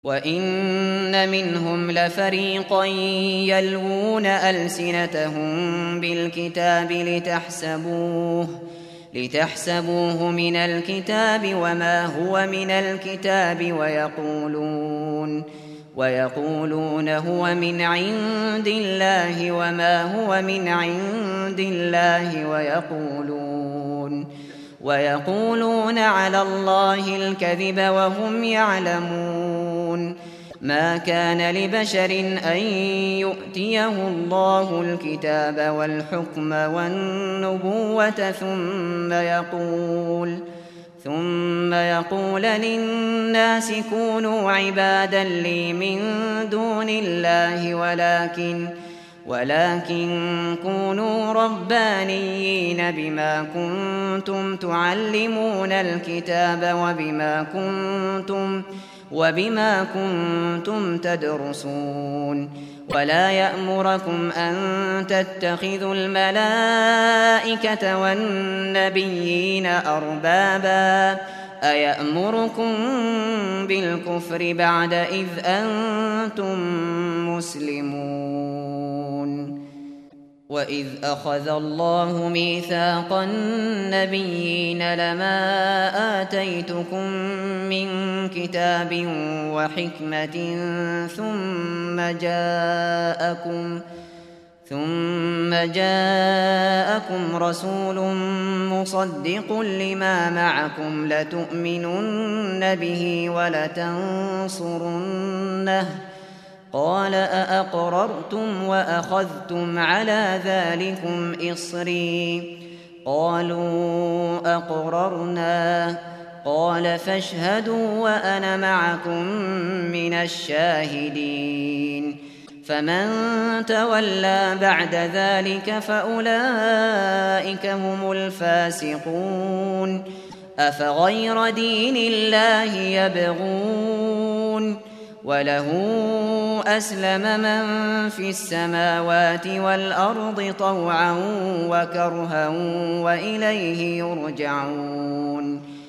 وَإِنَّ مِنْهُمْ لَفَرِيقًا يَلْوُونَ أَلْسِنَتَهُم بِالْكِتَابِ لِتَحْسَبُوهُ مِنَ الْكِتَابِ وَمَا هُوَ مِنَ الْكِتَابِ وَيَقُولُونَ هُوَ مِنْ عِندِ اللَّهِ وَمَا هُوَ مِنْ عِندِ اللَّهِ وَيَقُولُونَ عَلَى اللَّهِ الْكَذِبَ وَهُمْ يَعْلَمُونَ. مَا كَانَ لِبَشَرٍ أَن يُؤْتِيَهُ اللَّهُ الْكِتَابَ وَالْحُكْمَ وَالنُّبُوَّةَ ثُمَّ يَقُولَ لِلنَّاسِ كُونُوا عِبَادًا لِّي مِن دُونِ اللَّهِ ولكن كونوا ربانيين بما كنتم تعلمون الكتاب وبما كنتم تدرسون. ولا يأمركم أن تتخذوا الملائكة والنبيين أربابا أيأمركم بالكفر بعد إذ أنتم مسلمون. وَإِذْ أَخَذَ اللَّهُ مِيثَاقَ النَّبِيِّينَ لَمَا آتَيْتُكُم مِّن كِتَابٍ وَحِكْمَةٍ ثُمَّ جَاءَكُمْ رَسُولٌ مُّصَدِّقٌ لِّمَا مَعَكُمْ لَتُؤْمِنُنَّ بِهِ وَلَتَنصُرُنَّهُ قَالَ أَأَقْرَرْتُمْ وَأَخَذْتُمْ عَلَىٰ ذَٰلِكُمْ إِصْرِي قَالُوا أَقْرَرْنَا قَالَ فَاشْهَدُوا وَأَنَا مَعَكُم مِّنَ الشَّاهِدِينَ. فَمَن تَوَلَّىٰ بَعْدَ ذَٰلِكَ فَأُولَٰئِكَ هُمُ الْفَاسِقُونَ. أَفَغَيْرَ دِينِ اللَّهِ يَبْغُونَ وَلَهُ أَسْلَمَ مَن فِي السَّمَاوَاتِ وَالْأَرْضِ طَوْعًا وَكَرْهًا وَإِلَيْهِ يُرْجَعُونَ.